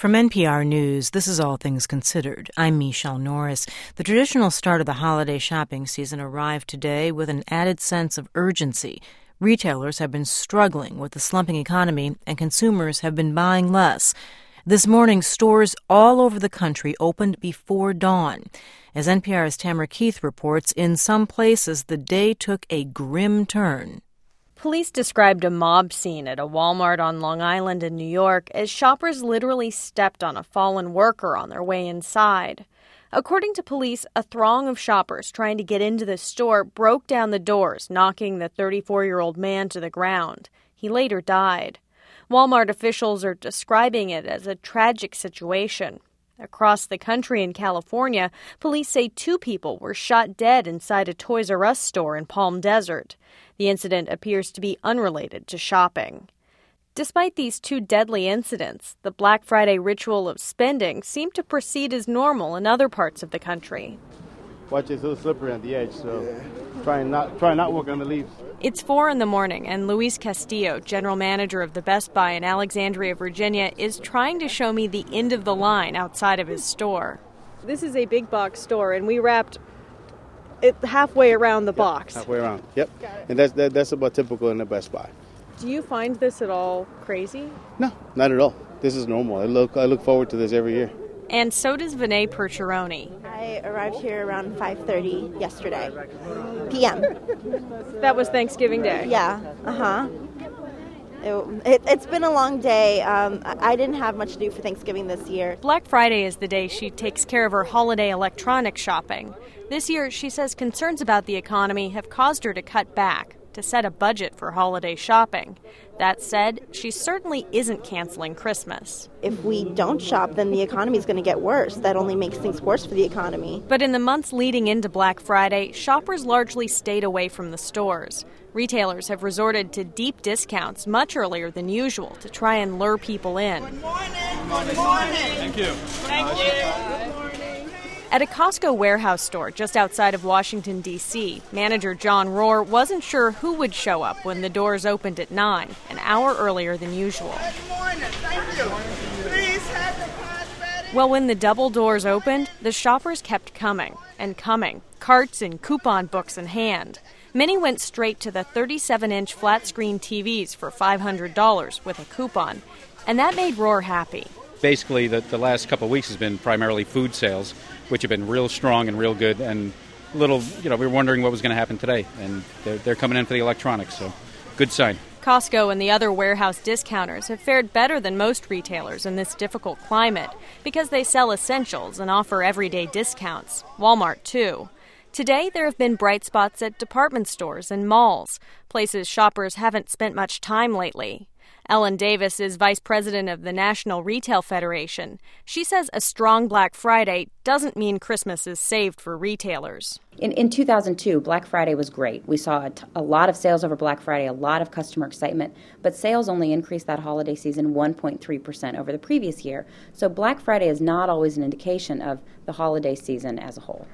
From NPR News, this is All Things Considered. I'm Michelle Norris. The traditional start of the holiday shopping season arrived today with an added sense of urgency. Retailers have been struggling with the slumping economy, and consumers have been buying less. This morning, stores all over the country opened before dawn. As NPR's Tamara Keith reports, in some places the day took a grim turn. Police described a mob scene at a Walmart on Long Island in New York as shoppers literally stepped on a fallen worker on their way inside. According to police, a throng of shoppers trying to get into the store broke down the doors, knocking the 34-year-old man to the ground. He later died. Walmart officials are describing it as a tragic situation. Across the country in California, police say 2 people were shot dead inside a Toys R Us store in Palm Desert. The incident appears to be unrelated to shopping. Despite these 2 deadly incidents, the Black Friday ritual of spending seemed to proceed as normal in other parts of the country. Watch, it's a little slippery on the edge, so try not walk on the leaves. It's 4 a.m, and Luis Castillo, general manager of the Best Buy in Alexandria, Virginia, is trying to show me the end of the line outside of his store. This is a big box store, and we wrapped it halfway around the box. Halfway around, yep. And that's about typical in the Best Buy. Do you find this at all crazy? No, not at all. This is normal. I look forward to this every year. And so does Vinay Percheroni. I arrived here around 5:30 yesterday, p.m. That was Thanksgiving Day? Yeah, It's been a long day. I didn't have much to do for Thanksgiving this year. Black Friday is the day she takes care of her holiday electronic shopping. This year, she says concerns about the economy have caused her to cut back, to set a budget for holiday shopping. That said, she certainly isn't canceling Christmas. If we don't shop, then the economy is going to get worse. That only makes things worse for the economy. But in the months leading into Black Friday, shoppers largely stayed away from the stores. Retailers have resorted to deep discounts much earlier than usual to try and lure people in. Good morning. Good morning. Thank you. Thank you. Good morning. At a Costco warehouse store just outside of Washington, D.C., manager John Rohr wasn't sure who would show up when the doors opened at 9, an hour earlier than usual. Good morning. Thank you. Please have your cards ready. Well, when the double doors opened, the shoppers kept coming and coming, carts and coupon books in hand. Many went straight to the 37-inch flat-screen TVs for $500 with a coupon, and that made Rohr happy. Basically, the last couple of weeks has been primarily food sales, which have been real strong and real good, and we were wondering what was going to happen today, and they're coming in for the electronics, so good sign. Costco and the other warehouse discounters have fared better than most retailers in this difficult climate because they sell essentials and offer everyday discounts. Walmart, too. Today, there have been bright spots at department stores and malls, places shoppers haven't spent much time lately. Ellen Davis is vice president of the National Retail Federation. She says a strong Black Friday doesn't mean Christmas is saved for retailers. In 2002, Black Friday was great. We saw a lot of sales over Black Friday, a lot of customer excitement, but sales only increased that holiday season 1.3% over the previous year. So Black Friday is not always an indication of the holiday season as a whole.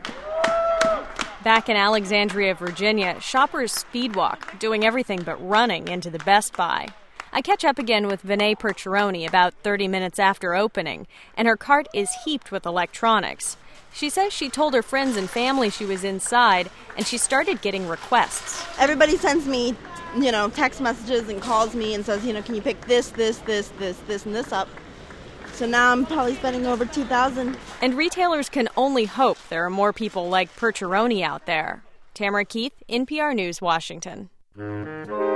Back in Alexandria, Virginia, shoppers speedwalk, doing everything but running into the Best Buy. I catch up again with Vinay Percheroni about 30 minutes after opening, and her cart is heaped with electronics. She says she told her friends and family she was inside, and she started getting requests. Everybody sends me, text messages and calls me and says, can you pick this, and this up? So now I'm probably spending over $2,000. And retailers can only hope there are more people like Percheroni out there. Tamara Keith, NPR News, Washington.